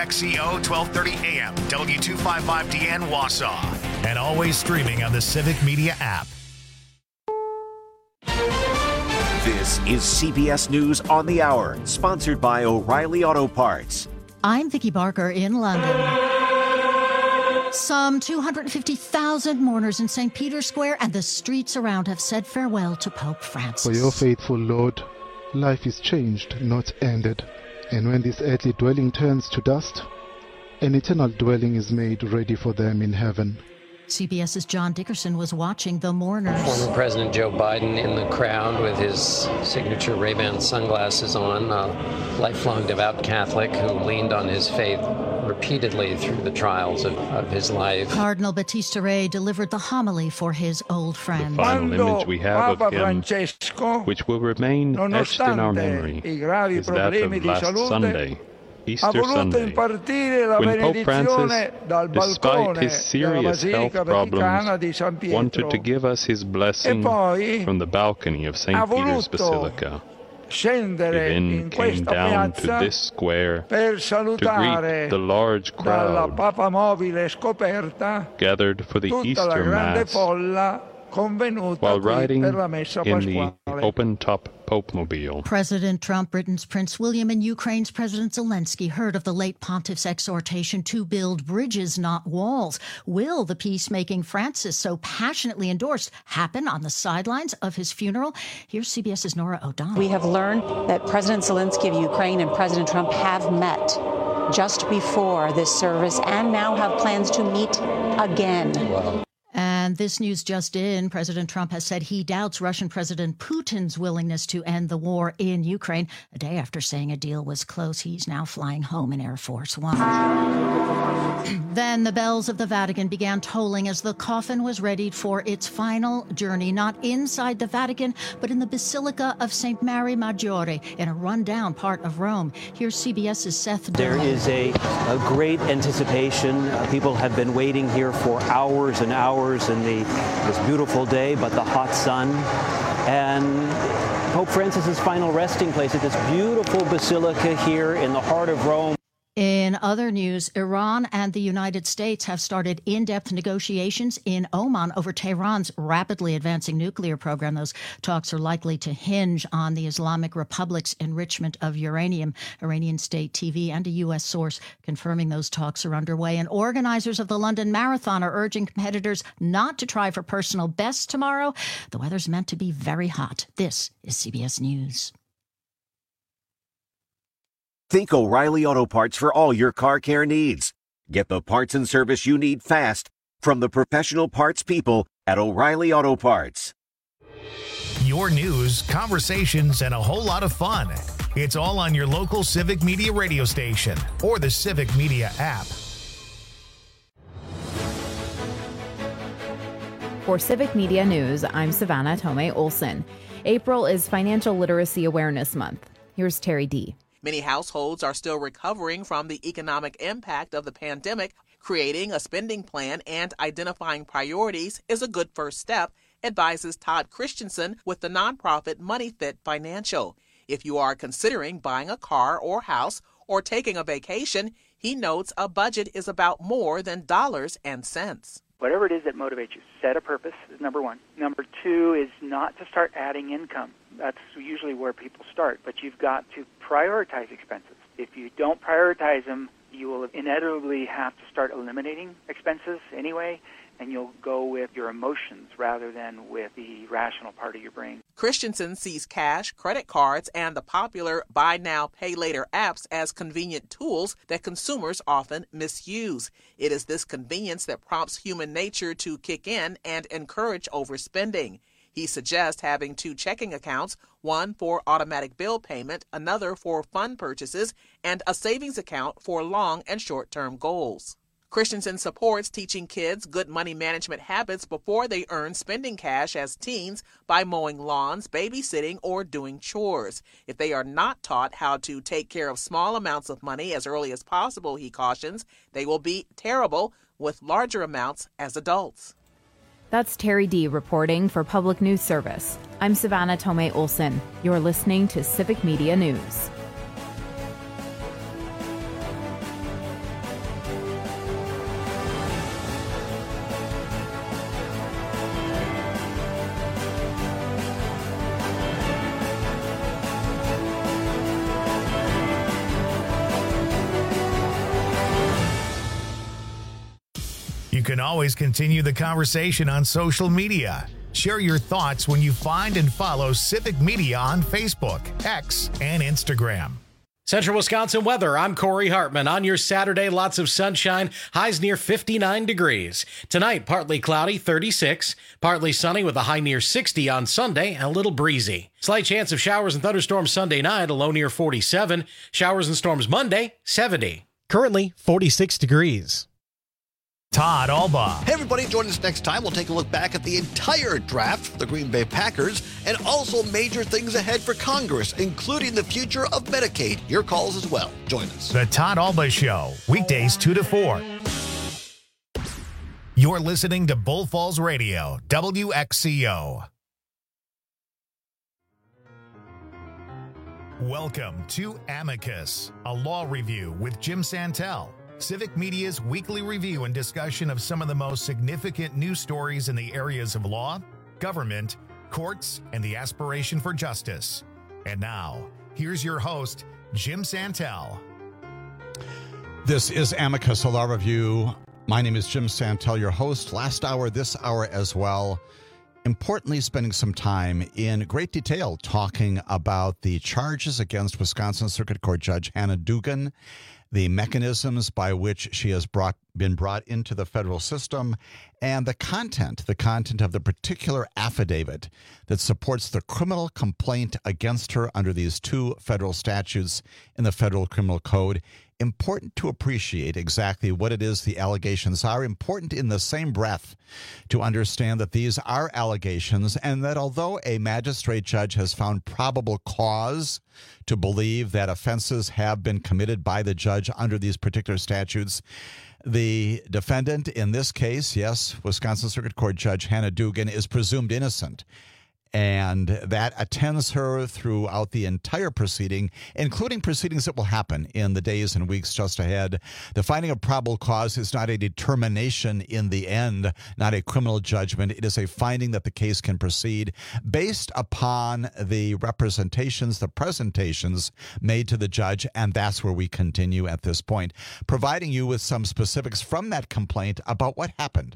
WXCO 1230 AM, W255DN Wausau, and always streaming on the Civic Media app. This is CBS News on the Hour, sponsored by O'Reilly Auto Parts. I'm Vicki Barker in London. Some 250,000 mourners in St. Peter's Square and the streets around have said farewell to Pope Francis. For your faithful Lord, life is changed, not ended. And when this earthly dwelling turns to dust, an eternal dwelling is made ready for them in heaven. CBS's John Dickerson was watching the mourners. Former President Joe Biden in the crowd with his signature Ray-Ban sunglasses on, a lifelong devout Catholic who leaned on his faith repeatedly through the trials of his life. Cardinal Battista Re delivered the homily for his old friend. The final image we have of him, which will remain etched in our memory, is that of last Sunday, Easter Sunday, when Pope Francis, despite his serious health problems, wanted to give us his blessing from the balcony of St. Peter's Basilica. He then came down to this square to greet the large crowd gathered for the Easter Mass, while riding in the open-top Pope-mobile. President Trump, Britain's Prince William, and Ukraine's President Zelensky heard of the late pontiff's exhortation to build bridges, not walls. Will the peacemaking Francis so passionately endorsed happen on the sidelines of his funeral? Here's CBS's Nora O'Donnell. We have learned that President Zelensky of Ukraine and President Trump have met just before this service and now have plans to meet again. Wow. And this news just in, President Trump has said he doubts Russian President Putin's willingness to end the war in Ukraine. A day after saying a deal was close, he's now flying home in Air Force One. Then the bells of the Vatican began tolling as the coffin was readied for its final journey, not inside the Vatican, but in the Basilica of St. Mary Maggiore, in a rundown part of Rome. Here's CBS's Seth There Dillon. is a great anticipation. People have been waiting here for hours and hours in this beautiful day, but the hot sun. And Pope Francis's final resting place at this beautiful basilica here in the heart of Rome. In other news, Iran and the United States have started in-depth negotiations in Oman over Tehran's rapidly advancing nuclear program. Those talks are likely to hinge on the Islamic Republic's enrichment of uranium. Iranian state TV and a U.S. source confirming those talks are underway. And organizers of the London Marathon are urging competitors not to try for personal bests tomorrow. The weather's meant to be very hot. This is CBS News. Think O'Reilly Auto Parts for all your car care needs. Get the parts and service you need fast from the professional parts people at O'Reilly Auto Parts. Your news, conversations, and a whole lot of fun. It's all on your local Civic Media radio station or the Civic Media app. For Civic Media News, I'm Savannah Tomei Olson. April is Financial Literacy Awareness Month. Here's Terry D. Many households are still recovering from the economic impact of the pandemic. Creating a spending plan and identifying priorities is a good first step, advises Todd Christensen with the nonprofit MoneyFit Financial. If you are considering buying a car or house or taking a vacation, he notes a budget is about more than dollars and cents. Whatever it is that motivates you, set a purpose is number one. Number two is not to start adding income. That's usually where people start, but you've got to prioritize expenses. If you don't prioritize them, you will inevitably have to start eliminating expenses anyway, and you'll go with your emotions rather than with the rational part of your brain. Christensen sees cash, credit cards, and the popular buy now, pay later apps as convenient tools that consumers often misuse. It is this convenience that prompts human nature to kick in and encourage overspending. He suggests having two checking accounts, one for automatic bill payment, another for fund purchases, and a savings account for long and short-term goals. Christensen supports teaching kids good money management habits before they earn spending cash as teens by mowing lawns, babysitting, or doing chores. If they are not taught how to take care of small amounts of money as early as possible, he cautions, they will be terrible with larger amounts as adults. That's Terry D. reporting for Public News Service. I'm Savannah Tomei Olson. You're listening to Civic Media News. You can always continue the conversation on social media. Share your thoughts when you find and follow Civic Media on Facebook, X, and Instagram. Central Wisconsin weather. I'm Corey Hartman. On your Saturday, lots of sunshine, highs near 59 degrees. Tonight, partly cloudy, 36. Partly sunny with a high near 60 on Sunday and a little breezy. Slight chance of showers and thunderstorms Sunday night, a low near 47. Showers and storms Monday, 70. Currently, 46 degrees. Todd Alba. Hey, everybody, join us next time. We'll take a look back at the entire draft for the Green Bay Packers and also major things ahead for Congress, including the future of Medicaid. Your calls as well. Join us. The Todd Alba Show, weekdays 2 to 4. You're listening to Bull Falls Radio, WXCO. Welcome to Amicus, a law review with Jim Santel. Civic Media's weekly review and discussion of some of the most significant news stories in the areas of law, government, courts, and the aspiration for justice. And now, here's your host, Jim Santel. This is Amicus, a law review. My name is Jim Santel, your host. Last hour, this hour as well. Importantly, spending some time in great detail talking about the charges against Wisconsin Circuit Court Judge Hannah Dugan, the mechanisms by which she has been brought into the federal system, and the content of the particular affidavit that supports the criminal complaint against her under these two federal statutes in the Federal Criminal Code. Important to appreciate exactly what it is the allegations are. Important in the same breath to understand that these are allegations and that although a magistrate judge has found probable cause to believe that offenses have been committed by the judge under these particular statutes, the defendant in this case, yes, Wisconsin Circuit Court Judge Hannah Dugan, is presumed innocent. And that attends her throughout the entire proceeding, including proceedings that will happen in the days and weeks just ahead. The finding of probable cause is not a determination in the end, not a criminal judgment. It is a finding that the case can proceed based upon the representations, the presentations made to the judge, and that's where we continue at this point, providing you with some specifics from that complaint about what happened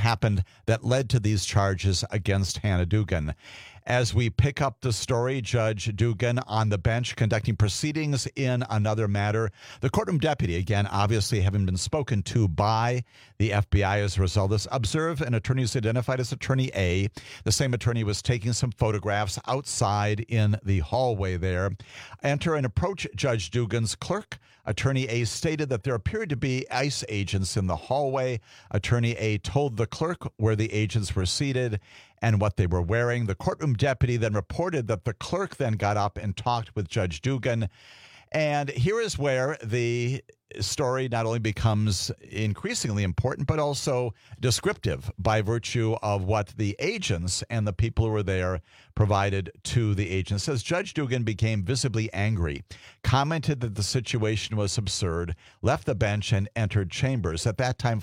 that led to these charges against Hannah Dugan. As we pick up the story, Judge Dugan on the bench conducting proceedings in another matter. The courtroom deputy, again, obviously having been spoken to by the FBI as a result of this, observed an attorney who's identified as Attorney A. The same attorney was taking some photographs outside in the hallway there. Enter and approach Judge Dugan's clerk. Attorney A stated that there appeared to be ICE agents in the hallway. Attorney A told the clerk where the agents were seated and what they were wearing. The courtroom deputy then reported that the clerk then got up and talked with Judge Dugan. And here is where the story not only becomes increasingly important, but also descriptive by virtue of what the agents and the people who were there provided to the agents. Says Judge Dugan became visibly angry, commented that the situation was absurd, left the bench and entered chambers. At that time,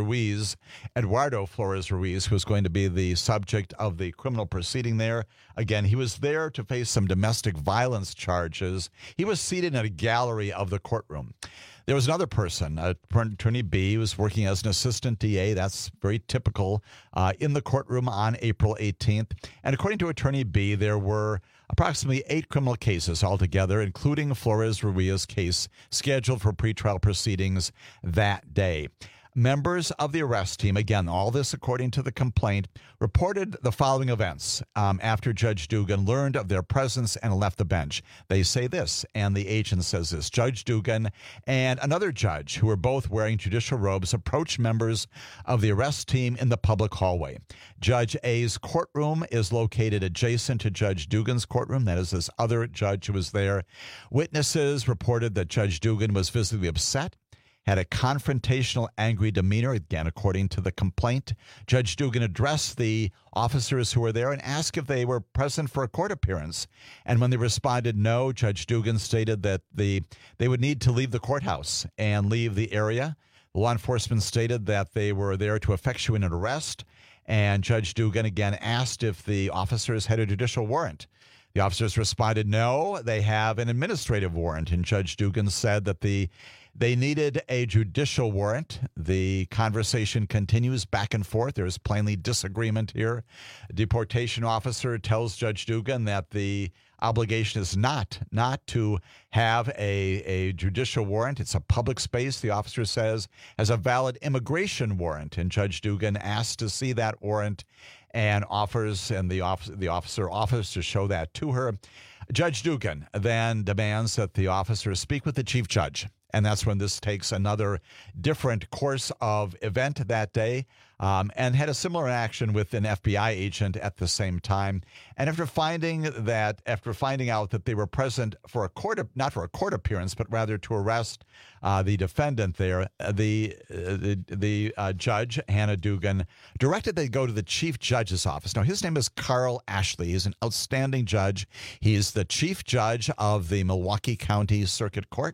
Eduardo Flores Ruiz, who was going to be the subject of the criminal proceeding there, again, he was there to face some domestic violence charges. He was seated in a gallery of the courtroom. There was another person, Attorney B, who was working as an assistant DA. That's very typical in the courtroom on April 18th. And according to Attorney B, there were approximately 8 criminal cases altogether, including Flores Ruiz's case, scheduled for pretrial proceedings that day. Members of the arrest team, again, all this according to the complaint, reported the following events after Judge Dugan learned of their presence and left the bench. They say this, and the agent says this. Judge Dugan and another judge, who were both wearing judicial robes, approached members of the arrest team in the public hallway. Judge A's courtroom is located adjacent to Judge Dugan's courtroom. That is this other judge who was there. Witnesses reported that Judge Dugan was visibly upset, had a confrontational, angry demeanor, again, according to the complaint. Judge Dugan addressed the officers who were there and asked if they were present for a court appearance. And when they responded no, Judge Dugan stated that they would need to leave the courthouse and leave the area. Law enforcement stated that they were there to effectuate an arrest. And Judge Dugan again asked if the officers had a judicial warrant. The officers responded no, they have an administrative warrant. And Judge Dugan said that They needed a judicial warrant. The conversation continues back and forth. There's plainly disagreement here. A deportation officer tells Judge Dugan that the obligation is not to have a judicial warrant. It's a public space, the officer says, has a valid immigration warrant. And Judge Dugan asks to see that warrant and the officer offers to show that to her. Judge Dugan then demands that the officer speak with the chief judge. And that's when this takes another different course of event that day, and had a similar action with an FBI agent at the same time. And after finding out that they were present for not for a court appearance, but rather to arrest the defendant there, the judge, Hannah Dugan, directed they go to the chief judge's office. Now, his name is Carl Ashley. He's an outstanding judge. He's the chief judge of the Milwaukee County Circuit Court.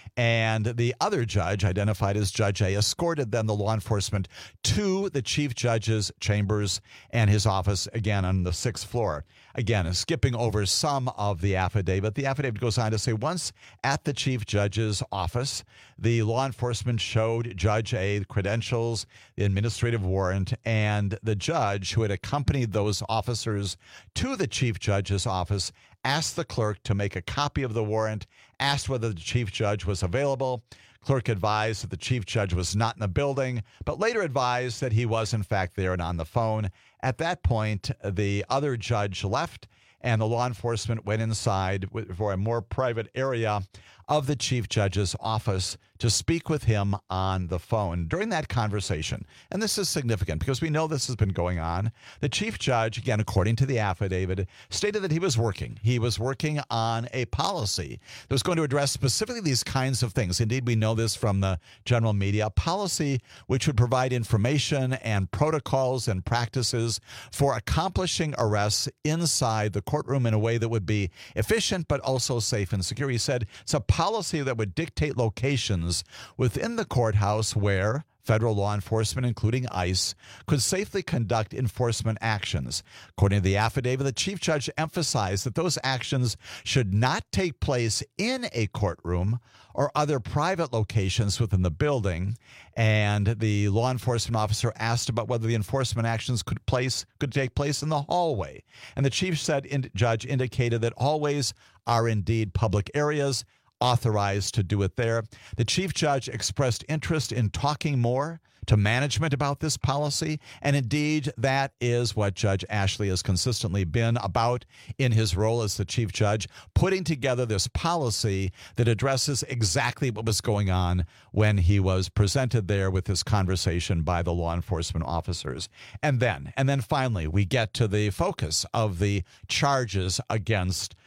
And the other judge, identified as Judge A, escorted then the law enforcement to the chief judge's chambers and his office, again, on the 6th floor. Again, skipping over some of the affidavit. The affidavit goes on to say, once at the chief judge's office, the law enforcement showed Judge A the credentials, the administrative warrant, and the judge who had accompanied those officers to the chief judge's office asked the clerk to make a copy of the warrant, asked whether the chief judge was available. Clerk advised that the chief judge was not in the building, but later advised that he was, in fact, there and on the phone. At that point, the other judge left, and the law enforcement went inside for a more private area of the chief judge's office to speak with him on the phone. During that conversation, and this is significant because we know this has been going on, the chief judge, again, according to the affidavit, stated that he was working. He was working on a policy that was going to address specifically these kinds of things. Indeed, we know this from the general media, a policy which would provide information and protocols and practices for accomplishing arrests inside the courtroom in a way that would be efficient but also safe and secure. He said it's a policy that would dictate locations within the courthouse where federal law enforcement, including ICE, could safely conduct enforcement actions. According to the affidavit, the chief judge emphasized that those actions should not take place in a courtroom or other private locations within the building. And the law enforcement officer asked about whether the enforcement actions could take place in the hallway. And the chief judge indicated that hallways are indeed public areas, authorized to do it there. The chief judge expressed interest in talking more to management about this policy, and indeed that is what Judge Ashley has consistently been about in his role as the chief judge, putting together this policy that addresses exactly what was going on when he was presented there with this conversation by the law enforcement officers. And then finally, we get to the focus of the charges against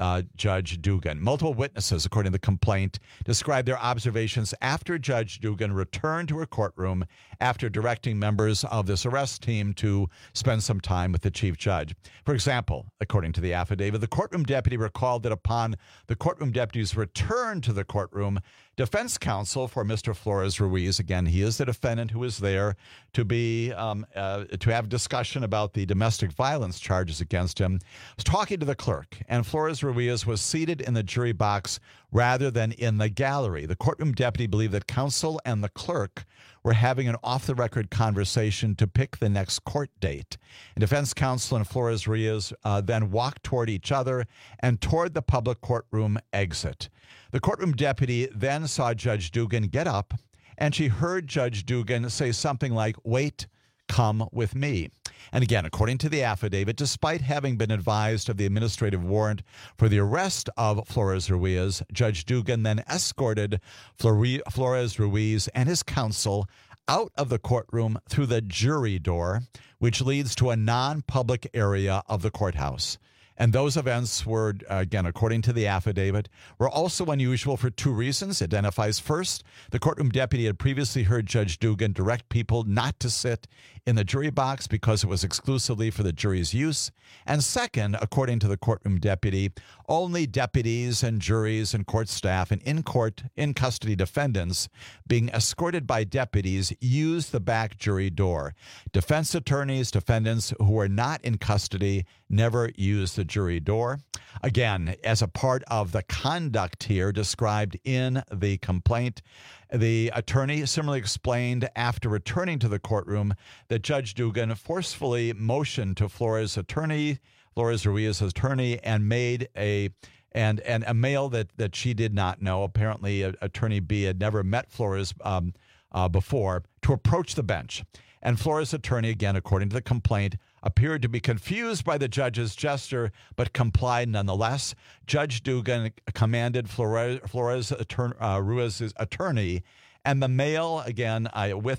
Judge Dugan. Multiple witnesses, according to the complaint, described their observations after Judge Dugan returned to her courtroom after directing members of this arrest team to spend some time with the chief judge. For example, according to the affidavit, the courtroom deputy recalled that upon the courtroom deputy's return to the courtroom, defense counsel for Mr. Flores Ruiz, again, he is the defendant who is there to have discussion about the domestic violence charges against him, was talking to the clerk, and Flores Ruiz was seated in the jury box rather than in the gallery. The courtroom deputy believed that counsel and the clerk were having an off-the-record conversation to pick the next court date. And defense counsel and Flores Ruiz then walked toward each other and toward the public courtroom exit. The courtroom deputy then saw Judge Dugan get up, and she heard Judge Dugan say something like, "Wait, come with me." And again, according to the affidavit, despite having been advised of the administrative warrant for the arrest of Flores Ruiz, Judge Dugan then escorted Flores Ruiz and his counsel out of the courtroom through the jury door, which leads to a non-public area of the courthouse. And those events were, again, according to the affidavit, were also unusual for two reasons. It identifies first, the courtroom deputy had previously heard Judge Dugan direct people not to sit in the jury box because it was exclusively for the jury's use. And second, according to the courtroom deputy, only deputies and juries and court staff and in custody defendants being escorted by deputies used the back jury door. Defense attorneys, defendants who were not in custody never used the the jury door. Again, as a part of the conduct here described in the complaint, the attorney similarly explained after returning to the courtroom that Judge Dugan forcefully motioned to Flores Ruiz's attorney, and made a male that she did not know. Apparently, Attorney B had never met Flores before, to approach the bench. And Flores' attorney, again, according to the complaint, appeared to be confused by the judge's gesture, but complied nonetheless. Judge Dugan commanded Flores Ruiz's attorney and the male, again, with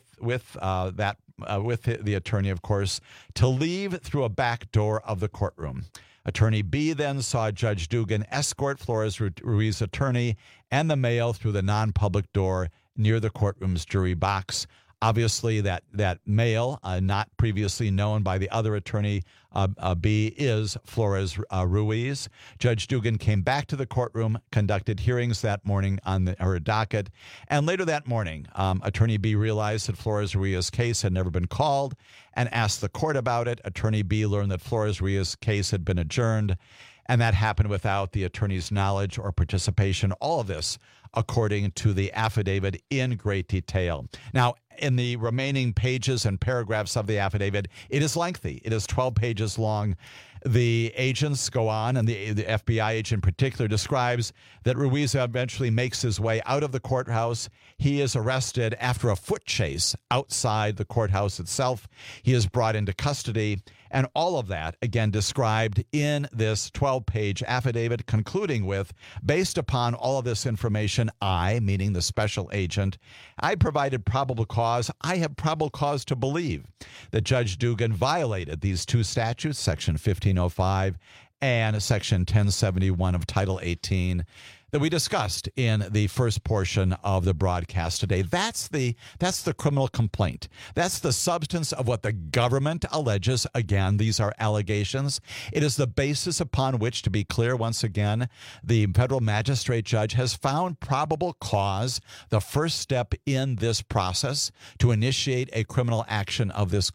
the attorney, of course, to leave through a back door of the courtroom. Attorney B then saw Judge Dugan escort Flores Ruiz's attorney and the male through the non-public door near the courtroom's jury box. Obviously, that male, not previously known by the other attorney, B, is Flores Ruiz. Judge Dugan came back to the courtroom, conducted hearings that morning on her docket, and later that morning, Attorney B realized that Flores Ruiz's case had never been called and asked the court about it. Attorney B learned that Flores Ruiz's case had been adjourned, and that happened without the attorney's knowledge or participation. All of this according to the affidavit in great detail. Now, in the remaining pages and paragraphs of the affidavit, it is lengthy. It is 12 pages long. The agents go on, and the FBI agent in particular describes that Ruiz eventually makes his way out of the courthouse. He is arrested after a foot chase outside the courthouse itself. He is brought into custody, and all of that, again, described in this 12-page affidavit, concluding with, based upon all of this information, I, meaning the special agent, I provided probable cause. I have probable cause to believe that Judge Dugan violated these two statutes, Section 1505 and Section 1071 of Title 18, that we discussed in the first portion of the broadcast today. That's the criminal complaint. That's the substance of what the government alleges. Again, these are allegations. It is the basis upon which, to be clear once again, the federal magistrate judge has found probable cause, the first step in this process to initiate a criminal action of this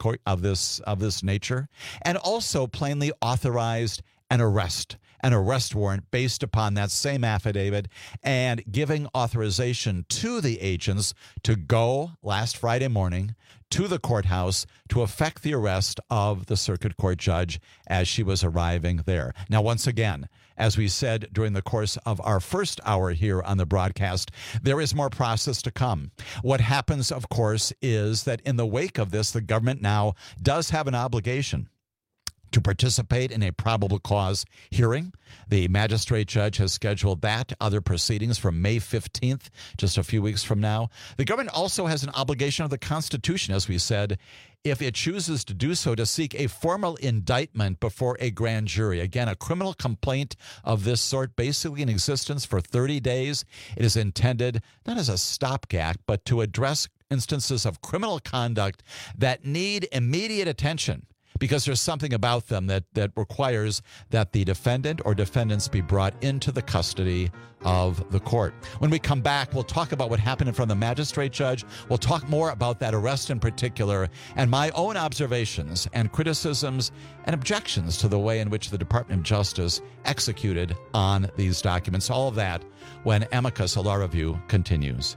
nature, and also plainly authorized an arrest warrant based upon that same affidavit, and giving authorization to the agents to go last Friday morning to the courthouse to effect the arrest of the circuit court judge as she was arriving there. Now, once again, as we said during the course of our first hour here on the broadcast, there is more process to come. What happens, of course, is that in the wake of this, the government now does have an obligation to participate in a probable cause hearing. The magistrate judge has scheduled that, other proceedings, for May 15th, just a few weeks from now. The government also has an obligation of the Constitution, as we said, if it chooses to do so, to seek a formal indictment before a grand jury. Again, a criminal complaint of this sort, basically in existence for 30 days. It is intended not as a stopgap, but to address instances of criminal conduct that need immediate attention, because there's something about them that requires that the defendant or defendants be brought into the custody of the court. When we come back, we'll talk about what happened in front of the magistrate judge. We'll talk more about that arrest in particular, and my own observations and criticisms and objections to the way in which the Department of Justice executed on these documents. All of that when Amicus, a law review, continues.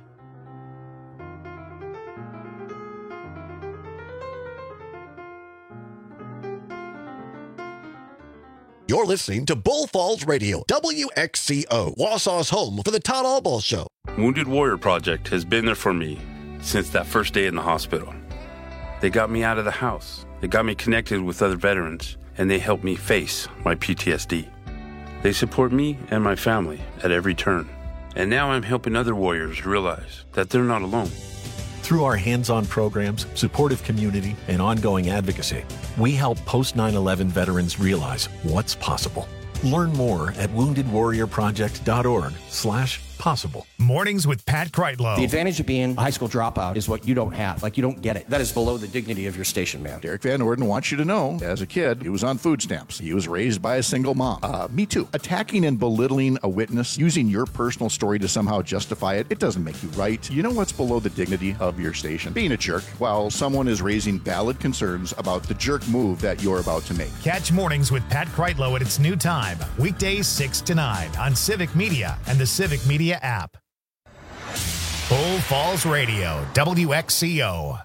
You're listening to Bull Falls Radio, WXCO, Wausau's home for the Todd Albaugh Show. Wounded Warrior Project has been there for me since that first day in the hospital. They got me out of the house. They got me connected with other veterans, and they helped me face my PTSD. They support me and my family at every turn. And now I'm helping other warriors realize that they're not alone. Through our hands-on programs, supportive community, and ongoing advocacy, we help post-9/11 veterans realize what's possible. Learn more at woundedwarriorproject.org/post911. possible. Mornings with Pat Kreitlow. The advantage of being a high school dropout is what you don't have. Like, you don't get it. That is below the dignity of your station, man. Derek Van Orden wants you to know, as a kid, he was on food stamps. He was raised by a single mom. Me too. Attacking and belittling a witness, using your personal story to somehow justify it, it doesn't make you right. You know what's below the dignity of your station? Being a jerk while someone is raising valid concerns about the jerk move that you're about to make. Catch Mornings with Pat Kreitlow at its new time, weekdays 6 to 9 on Civic Media and the Civic Media app. Bull Falls Radio, WXCO.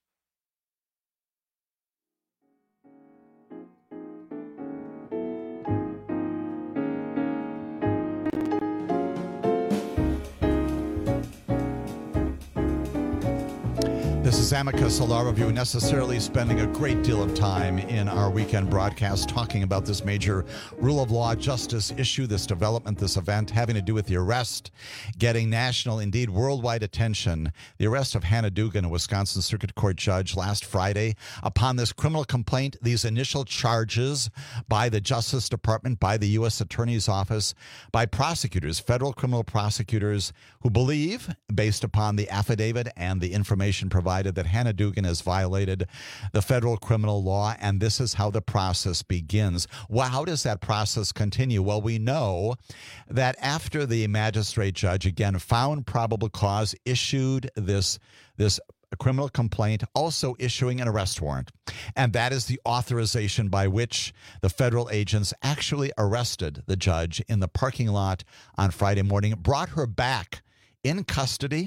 This is Amicus, a law review, necessarily spending a great deal of time in our weekend broadcast talking about this major rule of law justice issue, this development, this event having to do with the arrest, getting national, indeed worldwide attention, the arrest of Hannah Dugan, a Wisconsin Circuit Court judge, last Friday upon this criminal complaint, these initial charges by the Justice Department, by the U.S. Attorney's Office, by prosecutors, federal criminal prosecutors who believe, based upon the affidavit and the information provided, that Hannah Dugan has violated the federal criminal law, and this is how the process begins. Well, how does that process continue? Well, we know that after the magistrate judge, again, found probable cause, issued this criminal complaint, also issuing an arrest warrant. And that is the authorization by which the federal agents actually arrested the judge in the parking lot on Friday morning, brought her back in custody.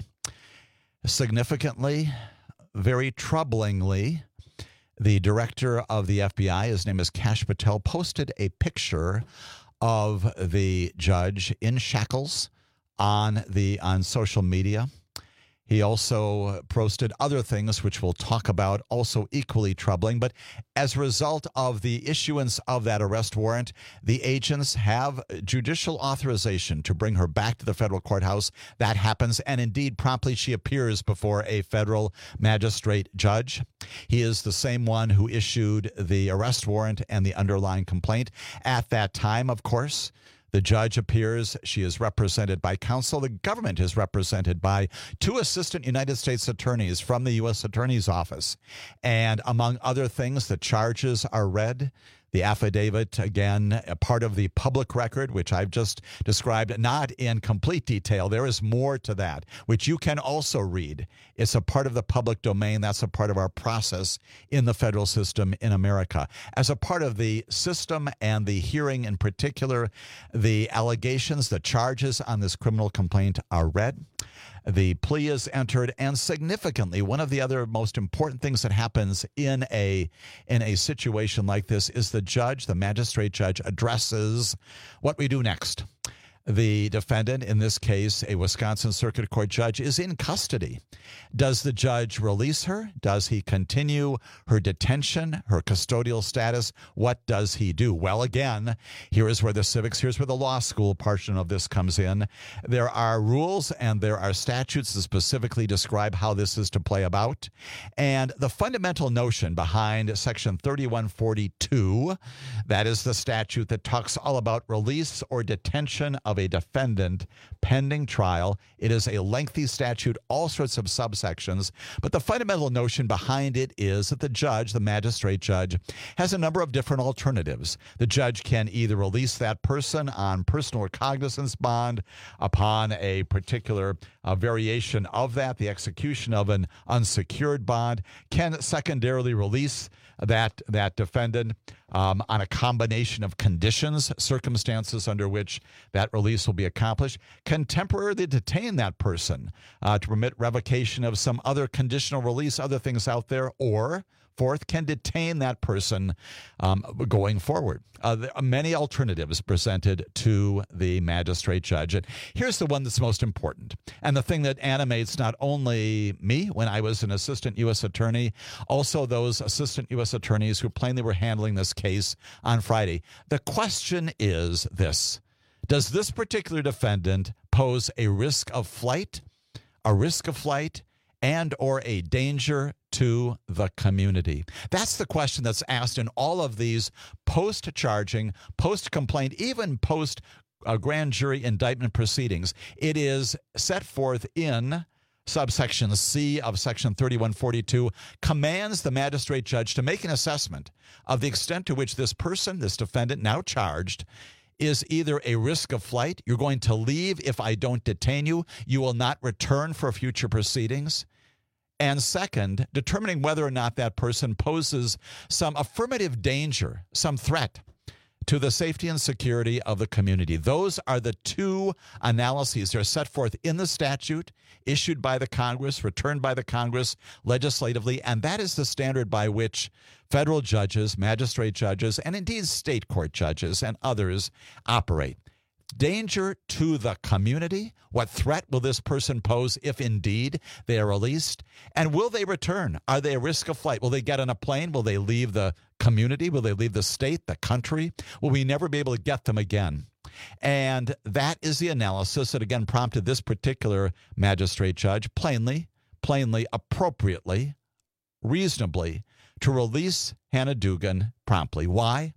Significantly, very troublingly, the director of the FBI, his name is Kash Patel, posted a picture of the judge in shackles on social media. He also posted other things, which we'll talk about, also equally troubling. But as a result of the issuance of that arrest warrant, the agents have judicial authorization to bring her back to the federal courthouse. That happens, and indeed, promptly she appears before a federal magistrate judge. He is the same one who issued the arrest warrant and the underlying complaint. At that time, of course, the judge appears. She is represented by counsel. The government is represented by 2 assistant United States attorneys from the U.S. Attorney's Office. And among other things, the charges are read. The affidavit, again, a part of the public record, which I've just described, not in complete detail. There is more to that, which you can also read. It's a part of the public domain. That's a part of our process in the federal system in America. As a part of the system and the hearing in particular, the allegations, the charges on this criminal complaint are read. The plea is entered, and significantly, one of the other most important things that happens in a situation like this is the magistrate judge, addresses what we do next. The defendant, in this case, a Wisconsin Circuit Court judge, is in custody. Does the judge release her? Does he continue her detention, her custodial status? What does he do? Well, again, here's where the law school portion of this comes in. There are rules and there are statutes that specifically describe how this is to play about. And the fundamental notion behind Section 3142, that is the statute that talks all about release or detention of a defendant pending trial. It is a lengthy statute, all sorts of subsections, but the fundamental notion behind it is that the magistrate judge, has a number of different alternatives. The judge can either release that person on personal recognizance bond upon a particular variation of that, the execution of an unsecured bond, can secondarily release that defendant on a combination of conditions, circumstances under which that release will be accomplished, can temporarily detain that person to permit revocation of some other conditional release, other things out there, or fourth, can detain that person going forward. There are many alternatives presented to the magistrate judge. And here's the one that's most important, and the thing that animates not only me when I was an assistant U.S. attorney, also those assistant U.S. attorneys who plainly were handling this case on Friday. The question is this: does this particular defendant pose a risk of flight, and or a danger to the community? That's the question that's asked in all of these post-charging, post-complaint, even post grand jury indictment proceedings. It is set forth in subsection C of section 3142, commands the magistrate judge to make an assessment of the extent to which this person, this defendant now charged, is either a risk of flight. You're going to leave if I don't detain you. You will not return for future proceedings. And second, determining whether or not that person poses some affirmative danger, some threat to the safety and security of the community. Those are the two analyses that are set forth in the statute, issued by the Congress, returned by the Congress legislatively, and that is the standard by which federal judges, magistrate judges, and indeed state court judges and others operate. Danger to the community. What threat will this person pose if indeed they are released? And will they return? Are they a risk of flight? Will they get on a plane? Will they leave the community? Will they leave the state, the country? Will we never be able to get them again? And that is the analysis that again prompted this particular magistrate judge plainly, appropriately, reasonably to release Hannah Dugan promptly. Why?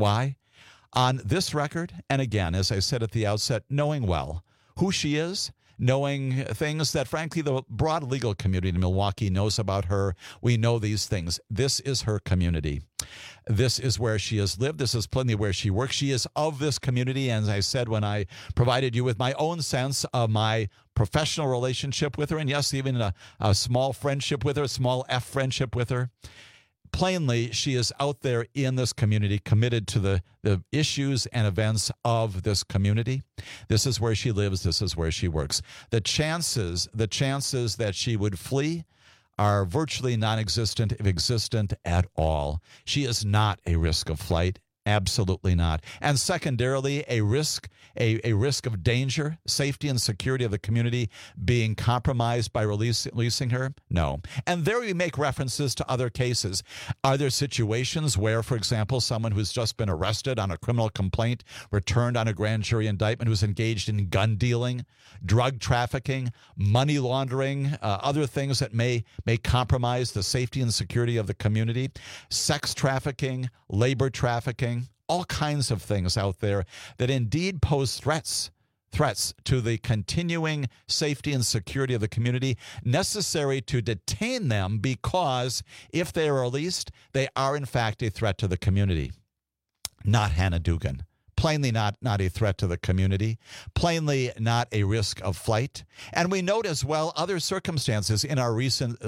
On this record, and again, as I said at the outset, knowing well who she is, knowing things that, frankly, the broad legal community in Milwaukee knows about her. We know these things. This is her community. This is where she has lived. This is plainly where she works. She is of this community. And as I said, when I provided you with my own sense of my professional relationship with her, and yes, even a small friendship with her, a small F friendship with her, plainly, she is out there in this community, committed to the issues and events of this community. This is where she lives. This is where she works. The chances that she would flee are virtually non-existent, if existent at all. She is not a risk of flight. Absolutely not. And secondarily, a risk of danger, safety and security of the community being compromised by releasing her? No. And there we make references to other cases. Are there situations where, for example, someone who's just been arrested on a criminal complaint, returned on a grand jury indictment, who's engaged in gun dealing, drug trafficking, money laundering, other things that may compromise the safety and security of the community, sex trafficking, labor trafficking, all kinds of things out there that indeed pose threats to the continuing safety and security of the community, necessary to detain them because if they are released, they are in fact a threat to the community. Not Hannah Dugan. Plainly not a threat to the community, plainly not a risk of flight. And we note as well other circumstances in our recent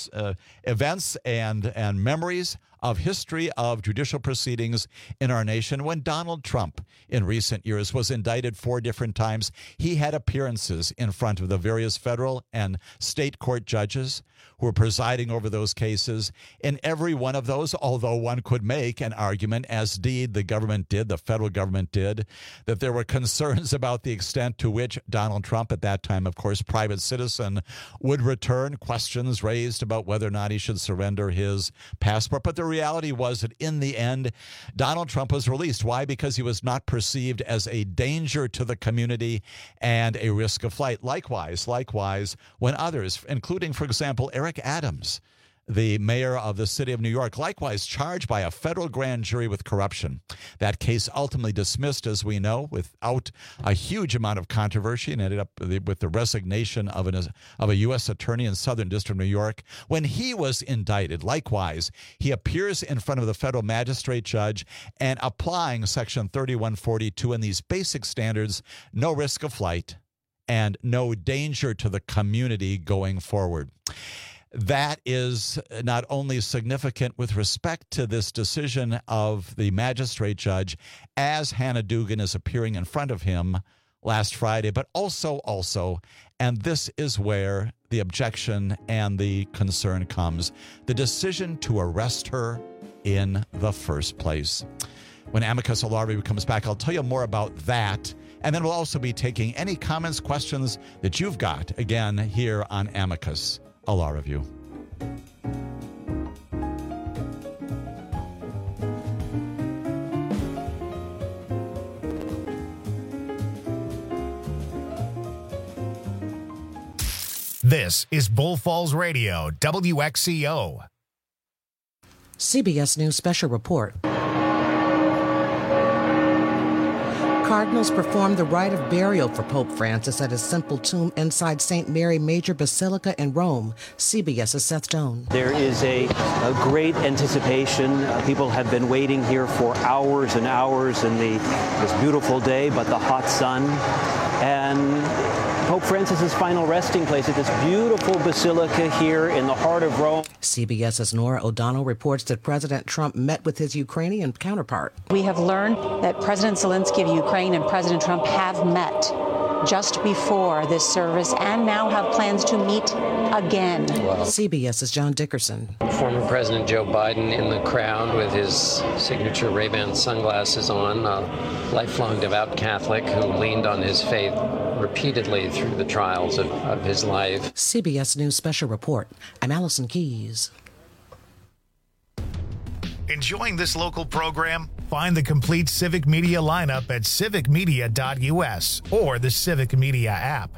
events and memories of history of judicial proceedings in our nation. When Donald Trump in recent years was indicted 4 different times, he had appearances in front of the various federal and state court judges who were presiding over those cases. In every one of those, although one could make an argument, as indeed the government did, the federal government did, that there were concerns about the extent to which Donald Trump, at that time, of course, private citizen, would return, questions raised about whether or not he should surrender his passport. But the reality was that in the end, Donald Trump was released. Why? Because he was not perceived as a danger to the community and a risk of flight. Likewise, when others, including, for example, Eric Adams, the mayor of the city of New York, likewise charged by a federal grand jury with corruption. That case ultimately dismissed, as we know, without a huge amount of controversy, and ended up with the resignation of a U.S. attorney in Southern District of New York. When he was indicted, likewise, he appears in front of the federal magistrate judge and applying Section 3142 and these basic standards, no risk of flight and no danger to the community going forward. That is not only significant with respect to this decision of the magistrate judge as Hannah Dugan is appearing in front of him last Friday, but also, and this is where the objection and the concern comes, the decision to arrest her in the first place. When Amicus Law Review comes back, I'll tell you more about that. And then we'll also be taking any comments, questions that you've got, again, here on Amicus, a Law Review. This is Bull Falls Radio, WXCO. CBS News Special Report. Cardinals performed the rite of burial for Pope Francis at his simple tomb inside St. Mary Major Basilica in Rome. CBS's Seth Stone. There is a great anticipation. People have been waiting here for hours and hours in this beautiful day, but the hot sun. And Pope Francis's final resting place at this beautiful basilica here in the heart of Rome. CBS's Nora O'Donnell reports that President Trump met with his Ukrainian counterpart. We have learned that President Zelensky of Ukraine and President Trump have met just before this service and now have plans to meet again. Wow. CBS's John Dickerson. Former President Joe Biden in the crowd with his signature Ray-Ban sunglasses on, a lifelong devout Catholic who leaned on his faith repeatedly through the trials of his life. CBS News Special Report. I'm Allison Keyes. Enjoying this local program? Find the complete Civic Media lineup at civicmedia.us or the Civic Media app.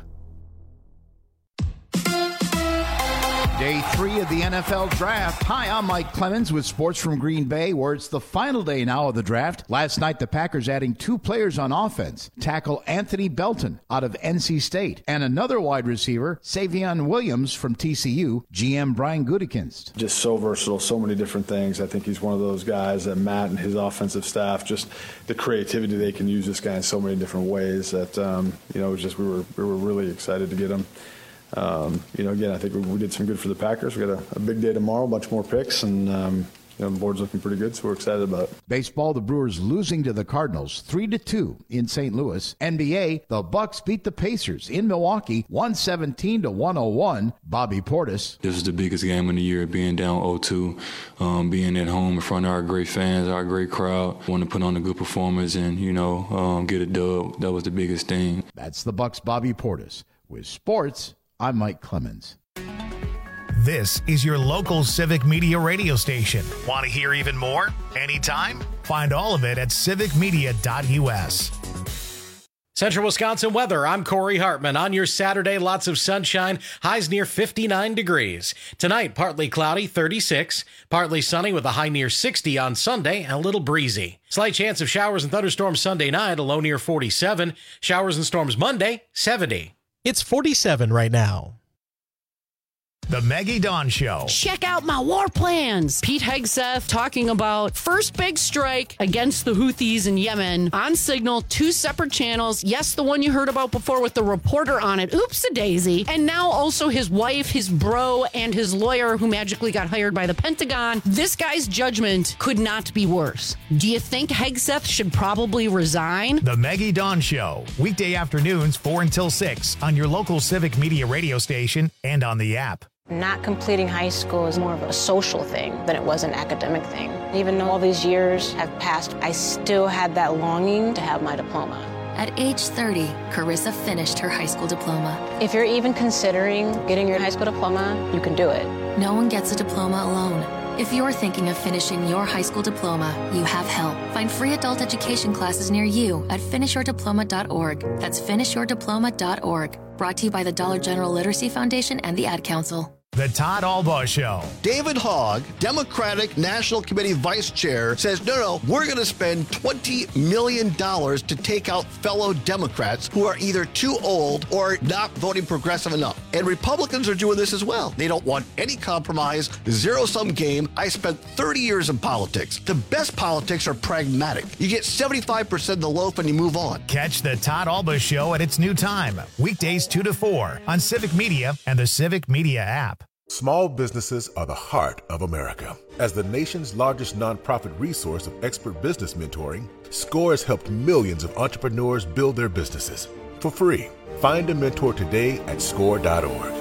Day 3 of the NFL Draft. Hi, I'm Mike Clemens with Sports from Green Bay, where it's the final day now of the draft. Last night, the Packers adding 2 players on offense. Tackle Anthony Belton out of NC State, and another wide receiver, Savion Williams from TCU, GM Brian Gutekunst. Just so versatile, so many different things. I think he's one of those guys that Matt and his offensive staff, just the creativity they can use this guy in so many different ways that, we were really excited to get him. Again, I think we did some good for the Packers. We got a big day tomorrow, a bunch more picks, and the board's looking pretty good, so we're excited about it. Baseball, the Brewers losing to the Cardinals 3-2 in St. Louis. NBA, the Bucks beat the Pacers in Milwaukee 117-101. Bobby Portis. This is the biggest game of the year, being down 0-2, being at home in front of our great fans, our great crowd. Want to put on a good performance and, get a dub. That was the biggest thing. That's the Bucks' Bobby Portis. With sports, I'm Mike Clemens. This is your local Civic Media radio station. Want to hear even more? Anytime? Find all of it at civicmedia.us. Central Wisconsin weather. I'm Corey Hartman. On your Saturday, lots of sunshine, highs near 59 degrees. Tonight, partly cloudy, 36. Partly sunny with a high near 60 on Sunday and a little breezy. Slight chance of showers and thunderstorms Sunday night, a low near 47. Showers and storms Monday, 70. It's 47 right now. The Maggie Dawn Show. Check out my war plans. Pete Hegseth talking about first big strike against the Houthis in Yemen on Signal, 2 separate channels. Yes, the one you heard about before with the reporter on it. Oops-a-daisy. And now also his wife, his bro, and his lawyer who magically got hired by the Pentagon. This guy's judgment could not be worse. Do you think Hegseth should probably resign? The Maggie Dawn Show. Weekday afternoons 4 until 6 on your local Civic Media radio station and on the app. Not completing high school is more of a social thing than it was an academic thing. Even though all these years have passed, I still had that longing to have my diploma. At age 30, Carissa finished her high school diploma. If you're even considering getting your high school diploma, you can do it. No one gets a diploma alone. If you're thinking of finishing your high school diploma, you have help. Find free adult education classes near you at finishyourdiploma.org. That's finishyourdiploma.org. Brought to you by the Dollar General Literacy Foundation and the Ad Council. The Todd Albaugh Show. David Hogg, Democratic National Committee Vice Chair, says, no, we're going to spend $20 million to take out fellow Democrats who are either too old or not voting progressive enough. And Republicans are doing this as well. They don't want any compromise, zero-sum game. I spent 30 years in politics. The best politics are pragmatic. You get 75% of the loaf and you move on. Catch the Todd Albaugh Show at its new time, weekdays 2 to 4 on Civic Media and the Civic Media app. Small businesses are the heart of America. As the nation's largest nonprofit resource of expert business mentoring, SCORE has helped millions of entrepreneurs build their businesses for free. Find a mentor today at score.org.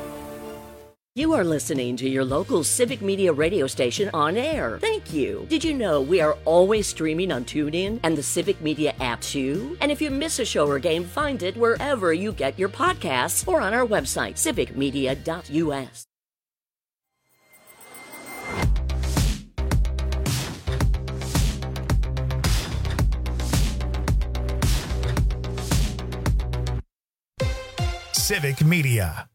You are listening to your local Civic Media radio station on air. Thank you. Did you know we are always streaming on TuneIn and the Civic Media app too? And if you miss a show or game, find it wherever you get your podcasts or on our website, civicmedia.us. Civic Media.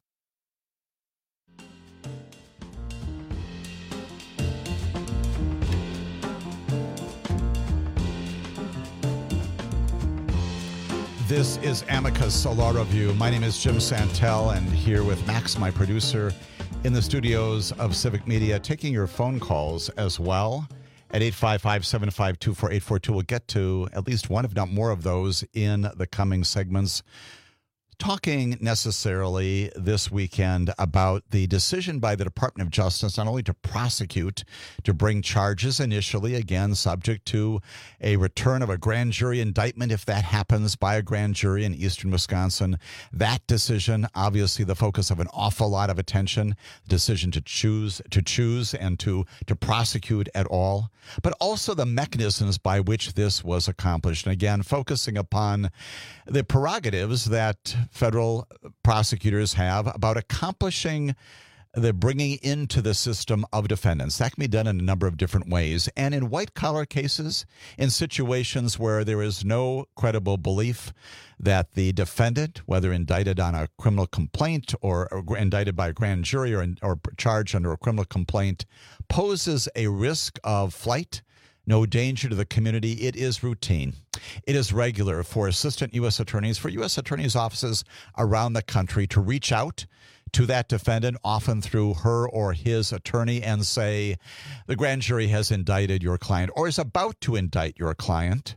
This is Amicus Law Review. My name is Jim Santel, and here with Max, my producer, in the studios of Civic Media, taking your phone calls as well at 855-752-4842. We'll get to at least one, if not more, of those in the coming segments. Talking necessarily this weekend about the decision by the Department of Justice not only to prosecute, to bring charges initially, again, subject to a return of a grand jury indictment if that happens by a grand jury in eastern Wisconsin. That decision, obviously the focus of an awful lot of attention, decision to choose and to prosecute at all, but also the mechanisms by which this was accomplished. And again, focusing upon the prerogatives that federal prosecutors have about accomplishing the bringing into the system of defendants. That can be done in a number of different ways. And in white-collar cases, in situations where there is no credible belief that the defendant, whether indicted on a criminal complaint or indicted by a grand jury or charged under a criminal complaint, poses a risk of flight, no danger to the community, it is routine. It is regular for assistant U.S. attorneys, for U.S. attorneys' offices around the country to reach out to that defendant, often through her or his attorney, and say, the grand jury has indicted your client or is about to indict your client.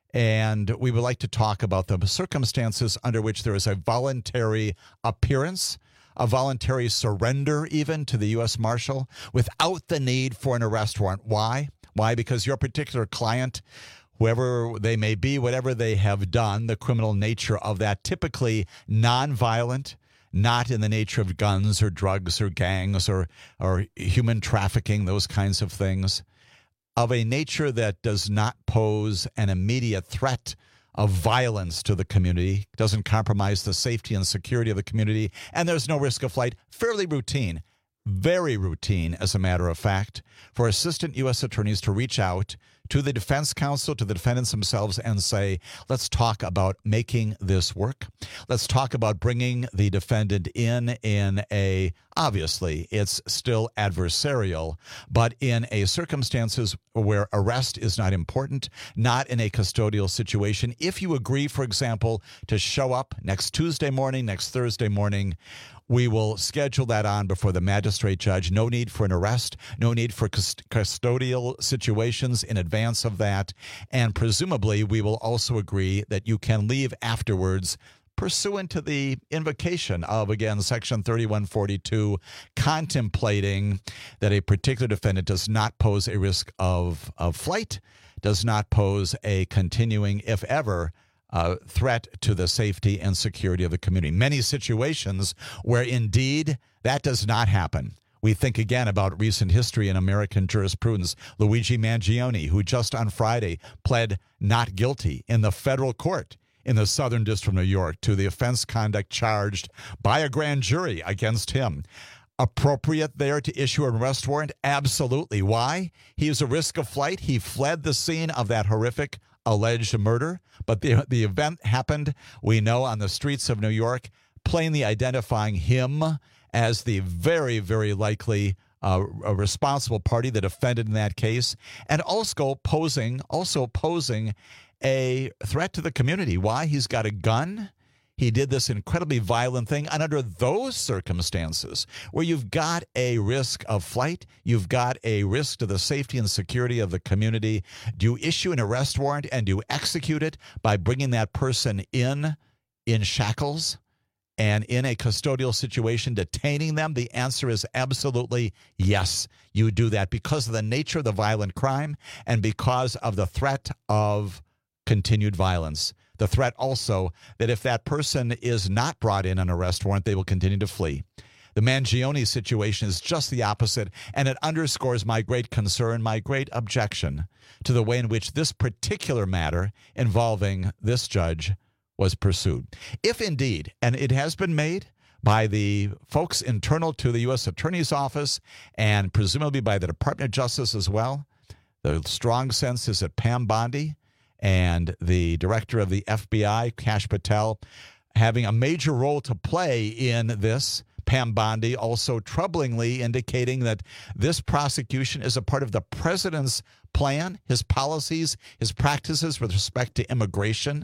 And we would like to talk about the circumstances under which there is a voluntary appearance, a voluntary surrender even to the U.S. Marshal without the need for an arrest warrant. Why? Why? Because your particular client, whoever they may be, whatever they have done, the criminal nature of that, typically nonviolent, not in the nature of guns or drugs or gangs or human trafficking, those kinds of things, of a nature that does not pose an immediate threat of violence to the community, doesn't compromise the safety and security of the community, and there's no risk of flight. Fairly routine. Very routine, as a matter of fact, for assistant U.S. attorneys to reach out to the defense counsel, to the defendants themselves, and say, let's talk about making this work. Let's talk about bringing the defendant in a, obviously, it's still adversarial, but in a circumstances where arrest is not important, not in a custodial situation. If you agree, for example, to show up next Tuesday morning, next Thursday morning, we will schedule that on before the magistrate judge. No need for an arrest, no need for custodial situations in advance of that. And presumably, we will also agree that you can leave afterwards pursuant to the invocation of, again, Section 3142, contemplating that a particular defendant does not pose a risk of flight, does not pose a continuing, if ever, threat to the safety and security of the community. Many situations where indeed that does not happen. We think again about recent history in American jurisprudence. Luigi Mangione, who just on Friday pled not guilty in the federal court in the Southern District of New York to the offense conduct charged by a grand jury against him. Appropriate there to issue an arrest warrant? Absolutely. Why? He was a risk of flight. He fled the scene of that horrific alleged murder, but the event happened, we know, on the streets of New York, plainly identifying him as the very, very likely a responsible party, the defendant in that case, and also posing a threat to the community. Why? He's got a gun. He did this incredibly violent thing. And under those circumstances, where you've got a risk of flight, you've got a risk to the safety and security of the community, do you issue an arrest warrant and do you execute it by bringing that person in shackles and in a custodial situation, detaining them? The answer is absolutely yes, you do that because of the nature of the violent crime and because of the threat of continued violence. The threat also that if that person is not brought in an arrest warrant, they will continue to flee. The Mangione situation is just the opposite, and it underscores my great concern, my great objection to the way in which this particular matter involving this judge was pursued. If indeed, and it has been made by the folks internal to the U.S. Attorney's Office and presumably by the Department of Justice as well, the strong sense is that Pam Bondi and the director of the FBI, Kash Patel, having a major role to play in this. Pam Bondi also troublingly indicating that this prosecution is a part of the president's plan, his policies, his practices with respect to immigration.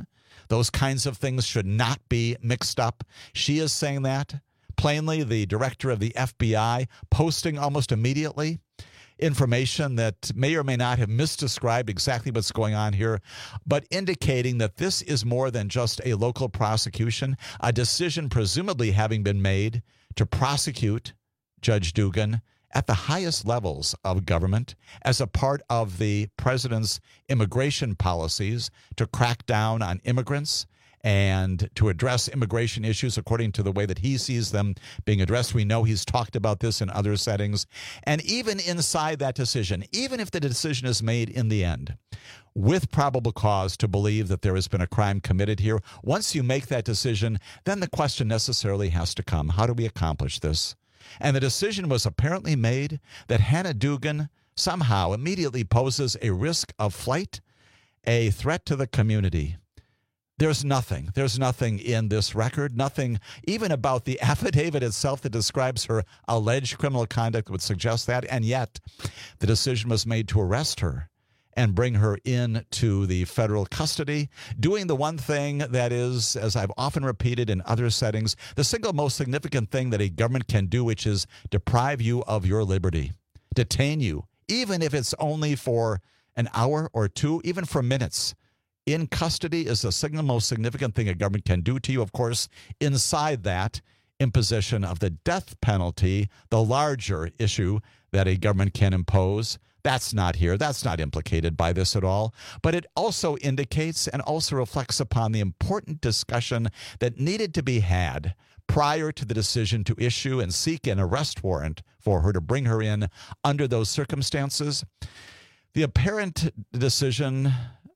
Those kinds of things should not be mixed up. She is saying that plainly. The director of the FBI posting almost immediately information that may or may not have misdescribed exactly what's going on here, but indicating that this is more than just a local prosecution, a decision presumably having been made to prosecute Judge Dugan at the highest levels of government as a part of the president's immigration policies to crack down on immigrants and to address immigration issues according to the way that he sees them being addressed. We know he's talked about this in other settings. And even inside that decision, even if the decision is made in the end with probable cause to believe that there has been a crime committed here, once you make that decision, then the question necessarily has to come, how do we accomplish this? And the decision was apparently made that Hannah Dugan somehow immediately poses a risk of flight, a threat to the community. There's nothing in this record, nothing even about the affidavit itself that describes her alleged criminal conduct would suggest that. And yet the decision was made to arrest her and bring her into the federal custody, doing the one thing that is, as I've often repeated in other settings, the single most significant thing that a government can do, which is deprive you of your liberty, detain you, even if it's only for an hour or two, even for minutes. In custody is the single most significant thing a government can do to you. Of course, inside that, imposition of the death penalty, the larger issue that a government can impose, that's not here. That's not implicated by this at all. But it also indicates and also reflects upon the important discussion that needed to be had prior to the decision to issue and seek an arrest warrant for her to bring her in under those circumstances. The apparent decision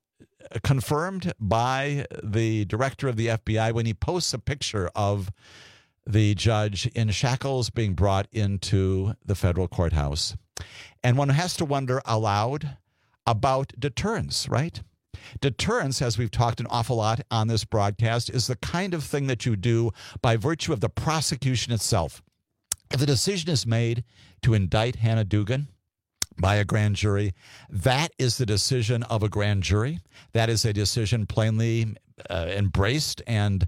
confirmed by the director of the FBI when he posts a picture of the judge in shackles being brought into the federal courthouse. And one has to wonder aloud about deterrence, right? Deterrence, as we've talked an awful lot on this broadcast, is the kind of thing that you do by virtue of the prosecution itself. If the decision is made to indict Hannah Dugan by a grand jury, that is the decision of a grand jury. That is a decision plainly embraced and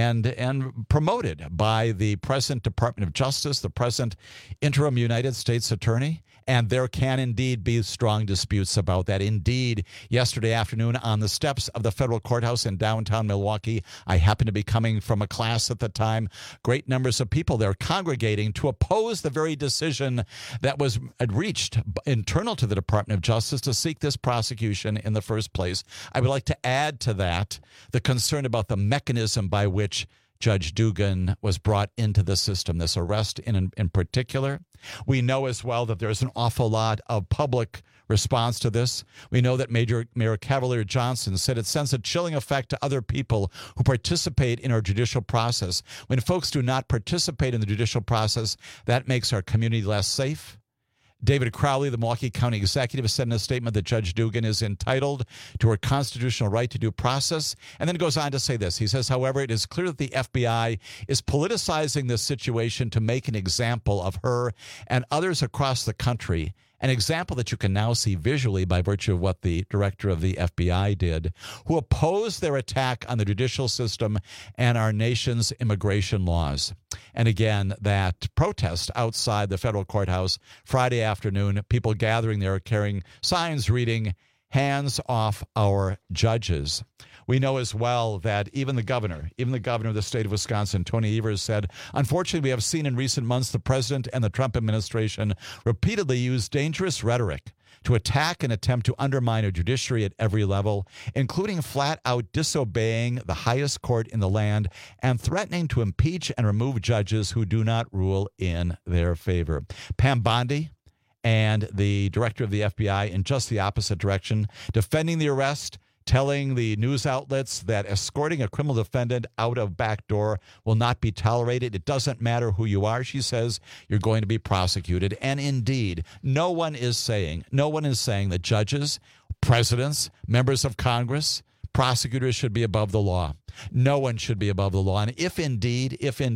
promoted by the present Department of Justice, the present interim United States Attorney, and there can indeed be strong disputes about that. Indeed, yesterday afternoon on the steps of the federal courthouse in downtown Milwaukee, I happened to be coming from a class at the time, great numbers of people there congregating to oppose the very decision that was reached internal to the Department of Justice to seek this prosecution in the first place. I would like to add to that the concern about the mechanism by which Judge Dugan was brought into the system, this arrest in particular. We know as well that there's an awful lot of public response to this. We know that Mayor Cavalier Johnson said it sends a chilling effect to other people who participate in our judicial process. When folks do not participate in the judicial process, that makes our community less safe. David Crowley, the Milwaukee County Executive, said in a statement that Judge Dugan is entitled to her constitutional right to due process, and then goes on to say this. He says, however, it is clear that the FBI is politicizing this situation to make an example of her and others across the country, an example that you can now see visually by virtue of what the director of the FBI did, who opposed their attack on the judicial system and our nation's immigration laws. And again, that protest outside the federal courthouse Friday afternoon, people gathering there carrying signs reading, "Hands off our judges." We know as well that even the governor of the state of Wisconsin, Tony Evers, said, unfortunately, we have seen in recent months the president and the Trump administration repeatedly use dangerous rhetoric to attack and attempt to undermine a judiciary at every level, including flat out disobeying the highest court in the land and threatening to impeach and remove judges who do not rule in their favor. Pam Bondi and the director of the FBI in just the opposite direction, defending the arrest, telling the news outlets that escorting a criminal defendant out of back door will not be tolerated. It doesn't matter who you are, she says, you're going to be prosecuted. And indeed, no one is saying that judges, presidents, members of Congress, prosecutors should be above the law. No one should be above the law. And if indeed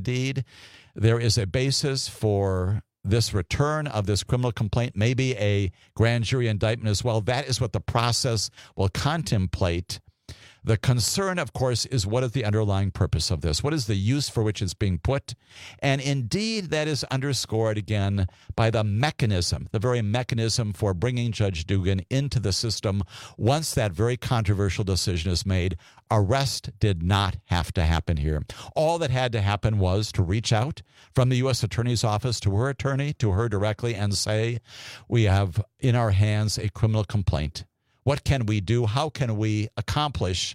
there is a basis for this return of this criminal complaint, maybe a grand jury indictment as well, that is what the process will contemplate. The concern, of course, is what is the underlying purpose of this? What is the use for which it's being put? And indeed, that is underscored again by the mechanism, the very mechanism for bringing Judge Dugan into the system. Once that very controversial decision is made, arrest did not have to happen here. All that had to happen was to reach out from the U.S. Attorney's Office to her attorney, to her directly, and say, we have in our hands a criminal complaint. What can we do? How can we accomplish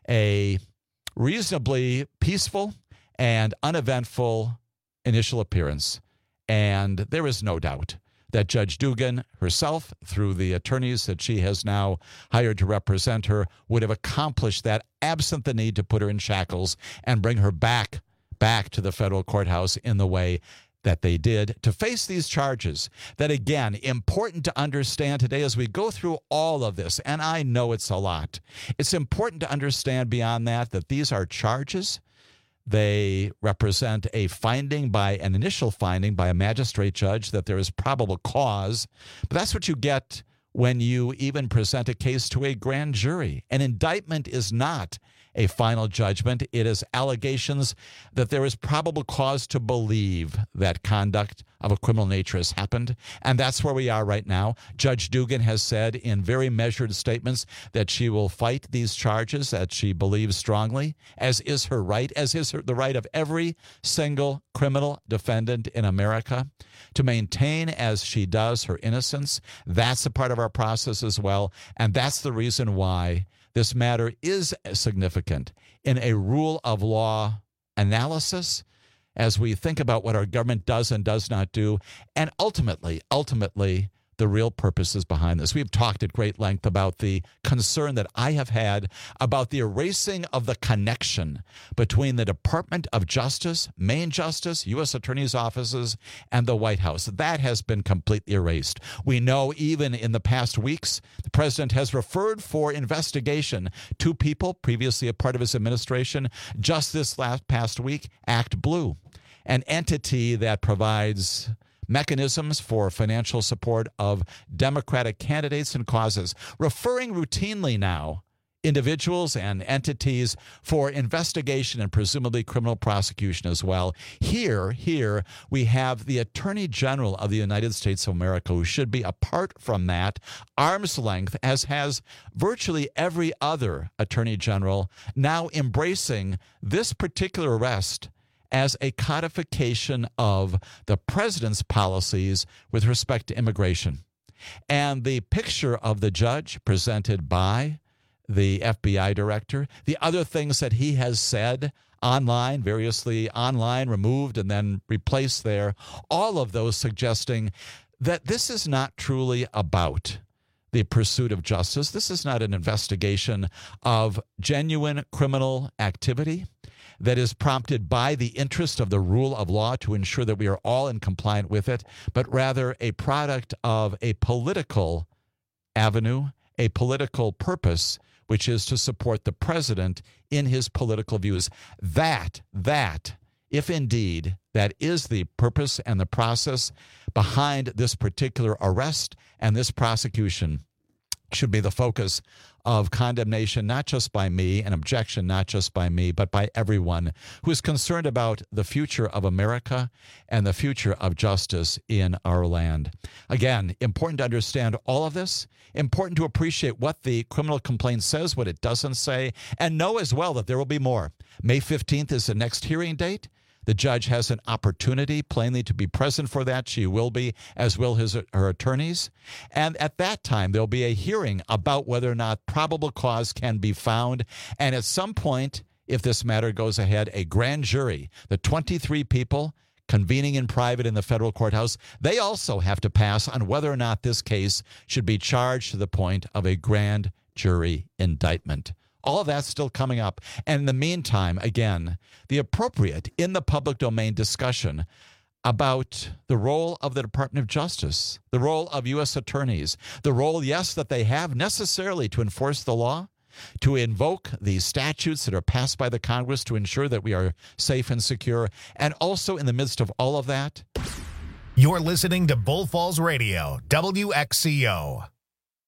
a reasonably peaceful and uneventful initial appearance? And there is no doubt that Judge Dugan herself, through the attorneys that she has now hired to represent her, would have accomplished that absent the need to put her in shackles and bring her back to the federal courthouse in the way that they did to face these charges. That, again, important to understand today as we go through all of this, and I know it's a lot. It's important to understand beyond that these are charges. They represent a finding an initial finding by a magistrate judge that there is probable cause. But that's what you get when you even present a case to a grand jury. An indictment is not a final judgment. It is allegations that there is probable cause to believe that conduct of a criminal nature has happened. And that's where we are right now. Judge Dugan has said in very measured statements that she will fight these charges, that she believes strongly, as is her right, as is the right of every single criminal defendant in America, to maintain, as she does, her innocence. That's a part of our process as well. And that's the reason why this matter is significant in a rule of law analysis as we think about what our government does and does not do, and ultimately, the real purposes behind this. We've talked at great length about the concern that I have had about the erasing of the connection between the Department of Justice, Main Justice, U.S. Attorney's offices, and the White House. That has been completely erased. We know even in the past weeks, the president has referred for investigation to people previously a part of his administration. Just this past week, Act Blue, an entity that provides mechanisms for financial support of Democratic candidates and causes, referring routinely now individuals and entities for investigation and presumably criminal prosecution as well. Here we have the Attorney General of the United States of America, who should be apart from that, arm's length, as has virtually every other Attorney General, now embracing this particular arrest as a codification of the president's policies with respect to immigration. And the picture of the judge presented by the FBI director, the other things that he has said online, variously online, removed and then replaced there, all of those suggesting that this is not truly about the pursuit of justice. This is not an investigation of genuine criminal activity that is prompted by the interest of the rule of law to ensure that we are all in compliance with it, but rather a product of a political avenue, a political purpose, which is to support the president in his political views. That, if indeed that is the purpose and the process behind this particular arrest and this prosecution, should be the focus of condemnation, not just by me, and objection not just by me, but by everyone who is concerned about the future of America and the future of justice in our land. Again, important to understand all of this, important to appreciate what the criminal complaint says, what it doesn't say, and know as well that there will be more. May 15th is the next hearing date. The judge has an opportunity plainly to be present for that. She will be, as will her attorneys. And at that time, there'll be a hearing about whether or not probable cause can be found. And at some point, if this matter goes ahead, a grand jury, the 23 people convening in private in the federal courthouse, they also have to pass on whether or not this case should be charged to the point of a grand jury indictment. All of that's still coming up. And in the meantime, again, the appropriate in the public domain discussion about the role of the Department of Justice, the role of U.S. attorneys, the role, yes, that they have necessarily to enforce the law, to invoke the statutes that are passed by the Congress to ensure that we are safe and secure, and also in the midst of all of that. You're listening to Bull Falls Radio, WXCO.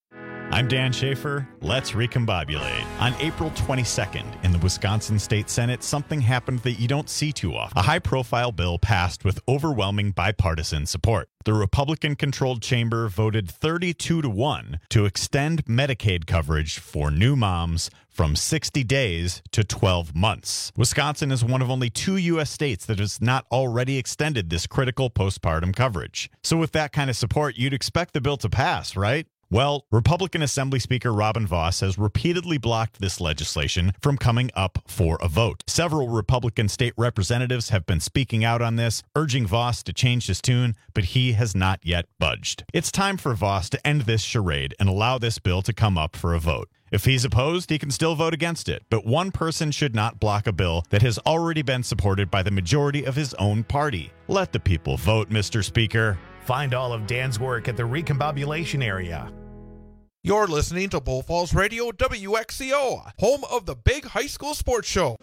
I'm Dan Schaefer. Let's recombobulate. On April 22nd, in the Wisconsin State Senate, something happened that you don't see too often. A high-profile bill passed with overwhelming bipartisan support. The Republican-controlled chamber voted 32-1 to extend Medicaid coverage for new moms from 60 days to 12 months. Wisconsin is one of only 2 U.S. states that has not already extended this critical postpartum coverage. So with that kind of support, you'd expect the bill to pass, right? Well, Republican Assembly Speaker Robin Vos has repeatedly blocked this legislation from coming up for a vote. Several Republican state representatives have been speaking out on this, urging Vos to change his tune, but he has not yet budged. It's time for Vos to end this charade and allow this bill to come up for a vote. If he's opposed, he can still vote against it, but one person should not block a bill that has already been supported by the majority of his own party. Let the people vote, Mr. Speaker. Find all of Dan's work at the Recombobulation area. You're listening to Bull Falls Radio WXCO, home of the big high school sports show.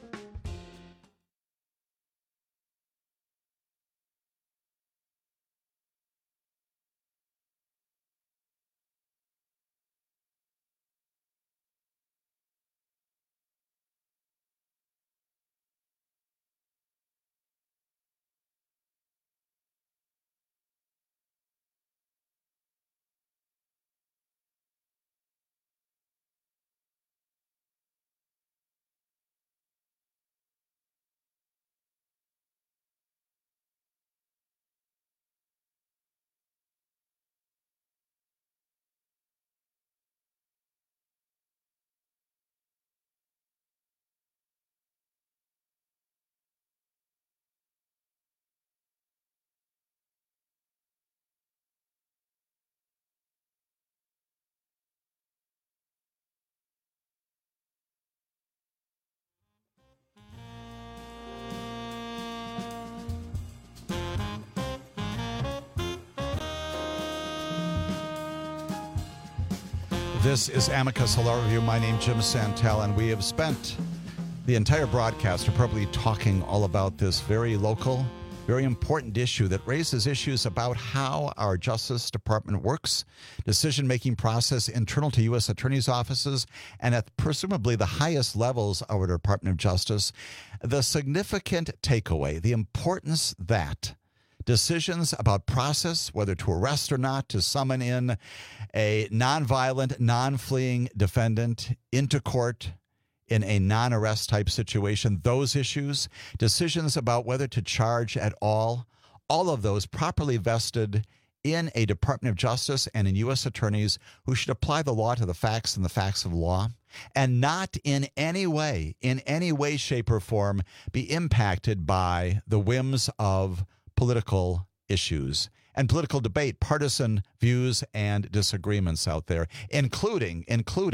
This is Amicus Hello Review. My name's Jim Santel, and we have spent the entire broadcast probably talking all about this very local, very important issue that raises issues about how our Justice Department works, decision-making process internal to U.S. attorneys' offices, and at presumably the highest levels of our Department of Justice. The significant takeaway, the importance that decisions about process, whether to arrest or not, to summon in a nonviolent, non-fleeing defendant into court in a non-arrest type situation, those issues, decisions about whether to charge at all of those properly vested in a Department of Justice and in U.S. attorneys who should apply the law to the facts and the facts of law, and not in any way, shape, or form be impacted by the whims of political issues and political debate, partisan views and disagreements out there, including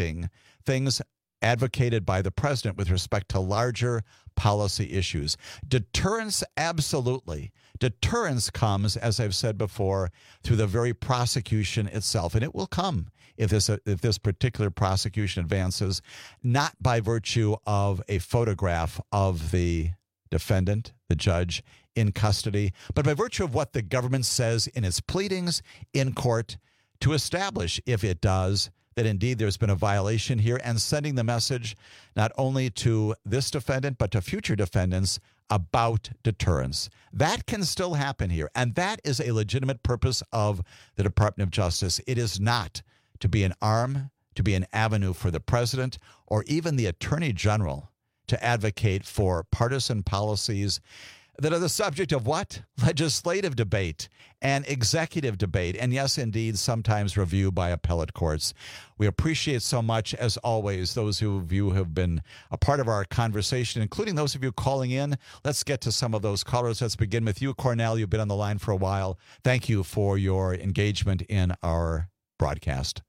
things advocated by the president with respect to larger policy issues. Deterrence, absolutely. Deterrence comes, as I've said before, through the very prosecution itself, and it will come if this particular prosecution advances, not by virtue of a photograph of the defendant, the judge, in custody, but by virtue of what the government says in its pleadings in court to establish, if it does, that indeed there's been a violation here, and sending the message not only to this defendant but to future defendants about deterrence. That can still happen here, and that is a legitimate purpose of the Department of Justice. It is not to be an arm, to be an avenue for the president or even the attorney general to advocate for partisan policies that are the subject of what? Legislative debate and executive debate. And yes, indeed, sometimes review by appellate courts. We appreciate so much, as always, those of you who have been a part of our conversation, including those of you calling in. Let's get to some of those callers. Let's begin with you, Cornell. You've been on the line for a while. Thank you for your engagement in our broadcast.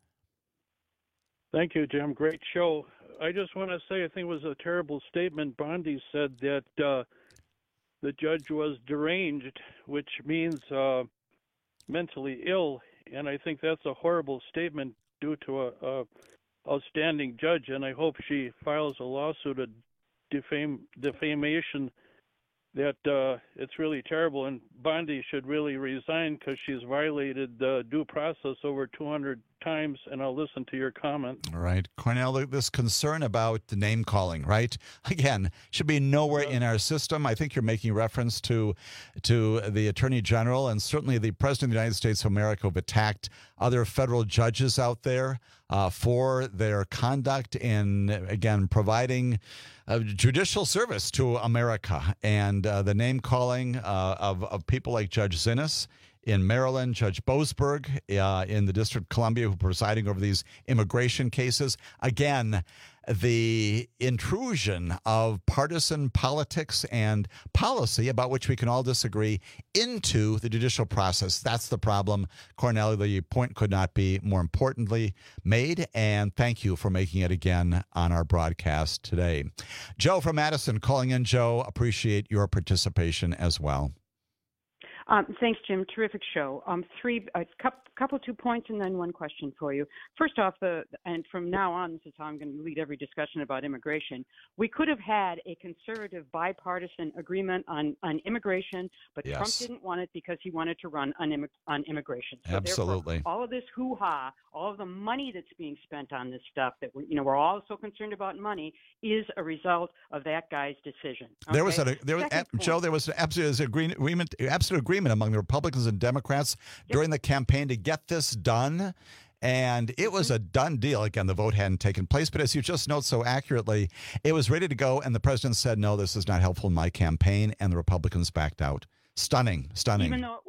Thank you, Jim. Great show. I just want to say I think it was a terrible statement. Bondi said that the judge was deranged, which means mentally ill, and I think that's a horrible statement due to a outstanding judge, and I hope she files a lawsuit of defamation that it's really terrible, and Bondi should really resign because she's violated due process over 200 times, and I'll listen to your comment. All right. Cornell, this concern about the name calling, right? Again, should be nowhere in our system. I think you're making reference to the Attorney General and certainly the President of the United States of America who have attacked other federal judges out there for their conduct in, again, providing judicial service to America. And the name calling of people like Judge Zinnes in Maryland, Judge Boasberg in the District of Columbia, who are presiding over these immigration cases. Again, the intrusion of partisan politics and policy about which we can all disagree into the judicial process. That's the problem. Cornell, the point could not be more importantly made, and thank you for making it again on our broadcast today. Joe from Madison calling in. Joe, appreciate your participation as well. Thanks, Jim. Terrific show. Couple 2 points and then one question for you. First off, and from now on, this is how I'm going to lead every discussion about immigration. We could have had a conservative bipartisan agreement on immigration, but yes. Trump didn't want it because he wanted to run on immigration. So absolutely. All of this hoo-ha, all of the money that's being spent on this stuff that we're all so concerned about money is a result of that guy's decision. Okay? Joe, there was an absolute agreement among the Republicans and Democrats during the campaign to get this done, and it was a done deal. Again, the vote hadn't taken place, but as you just note so accurately, it was ready to go, and the president said, no, this is not helpful in my campaign, and the Republicans backed out. Stunning. Even though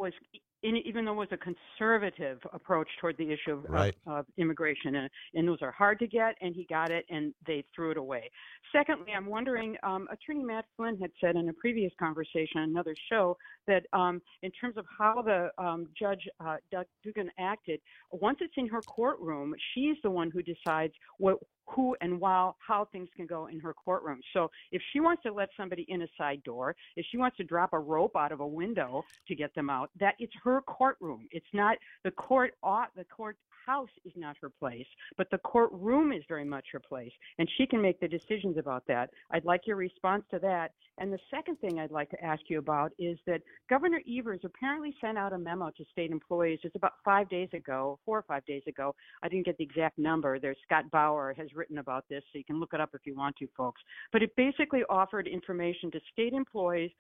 it was a conservative approach toward the issue of immigration, and those are hard to get, and he got it, and they threw it away. Secondly, I'm wondering, Attorney Matt Flynn had said in a previous conversation on another show that in terms of how the Judge Doug Dugan acted, once it's in her courtroom, she's the one who decides who and how things can go in her courtroom. So if she wants to let somebody in a side door, if she wants to drop a rope out of a window to get them out, that it's her courtroom. It's not the court. The courthouse is not her place, but the courtroom is very much her place, and she can make the decisions about that. I'd like your response to that. And the second thing I'd like to ask you about is that Governor Evers apparently sent out a memo to state employees. It's about 4 or 5 days ago. I didn't get the exact number. There's Scott Bauer has written about this, so you can look it up if you want to, folks. But it basically offered information to state employees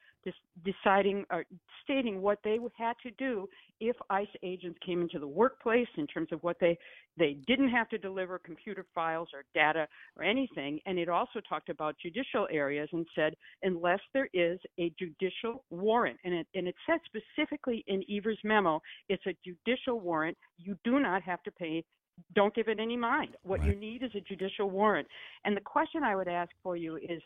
stating what they had to do if ICE agents came into the workplace in terms of what they didn't have to deliver computer files or data or anything. And it also talked about judicial areas and said, unless there is a judicial warrant, and it said specifically in Evers' memo, it's a judicial warrant. You do not have to pay. Don't give it any mind. What you need is a judicial warrant. And the question I would ask for you is,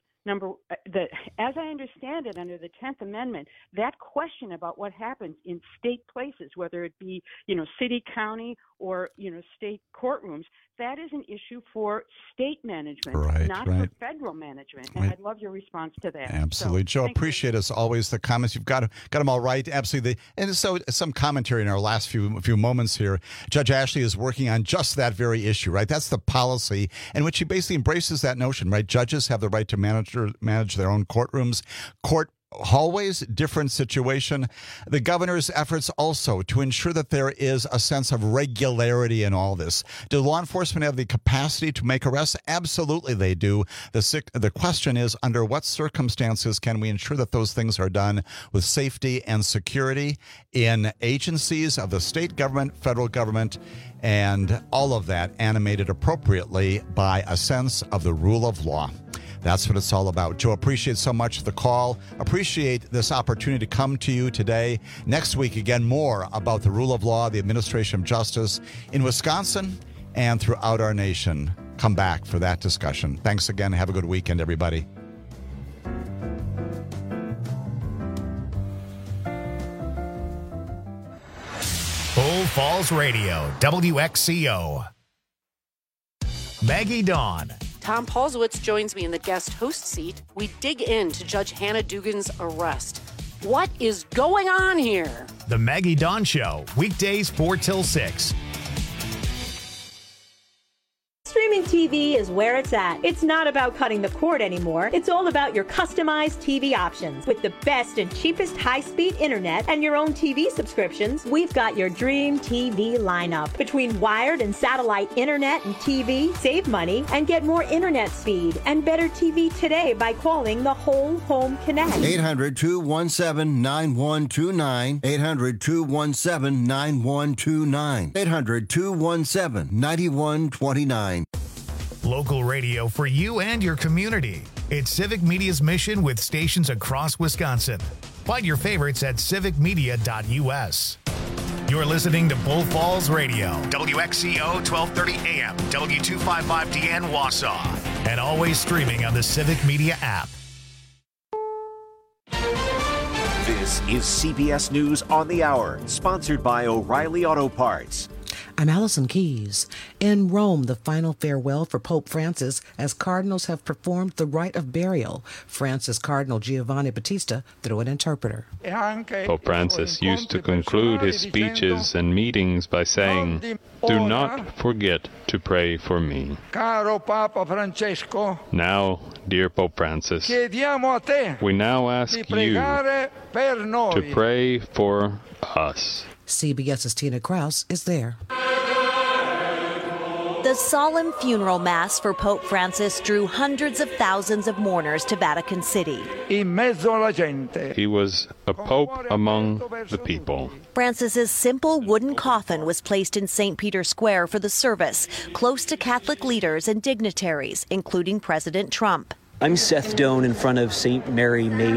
as I understand it, under the 10th Amendment, that question about what happens in state places, whether it be, city, county, or, state courtrooms, that is an issue for state management, not for federal management. And I'd love your response to that. Absolutely. So, Joe, appreciate as always the comments. You've got them all right. Absolutely. And so some commentary in our last few moments here. Judge Ashley is working on just that very issue, right? That's the policy in which he basically embraces that notion, right? Judges have the right to manage their own courtrooms. Court hallways, different situation. The governor's efforts also to ensure that there is a sense of regularity in all this. Do law enforcement have the capacity to make arrests? Absolutely they do. The question is, under what circumstances can we ensure that those things are done with safety and security in agencies of the state government, federal government, and all of that animated appropriately by a sense of the rule of law. That's what it's all about. Joe, appreciate so much the call. Appreciate this opportunity to come to you today. Next week, again, more about the rule of law, the administration of justice in Wisconsin and throughout our nation. Come back for that discussion. Thanks again. Have a good weekend, everybody. Bull Falls Radio, WXCO. Maggie Dawn. Tom Paulsowitz joins me in the guest host seat. We dig into Judge Hannah Dugan's arrest. What is going on here? The Maggie Dawn Show, weekdays 4 till 6. Streaming TV is where it's at. It's not about cutting the cord anymore. It's all about your customized TV options. With the best and cheapest high-speed internet and your own TV subscriptions, we've got your dream TV lineup. Between wired and satellite internet and TV, save money and get more internet speed and better TV today by calling the Whole Home Connect. 800-217-9129. 800-217-9129. 800-217-9129. Local radio for you and your community. It's Civic Media's mission with stations across Wisconsin. Find your favorites at civicmedia.us. You're listening to Bull Falls Radio, WXCO 1230 AM, W255DN Wausau, and always streaming on the Civic Media app. This is CBS News on the Hour, sponsored by O'Reilly Auto Parts. I'm Allison Keyes. In Rome, the final farewell for Pope Francis as cardinals have performed the rite of burial. Francis Cardinal Giovanni Battista through an interpreter. Pope Francis used to conclude his speeches and meetings by saying, "Do not forget to pray for me." Caro Papa Francesco, now, dear Pope Francis, we now ask you to pray for us. CBS's Tina Kraus is there. The solemn funeral mass for Pope Francis drew hundreds of thousands of mourners to Vatican City. He was a pope among the people. Francis's simple wooden coffin was placed in St. Peter's Square for the service, close to Catholic leaders and dignitaries, including President Trump. I'm Seth Doan in front of St. Mary Major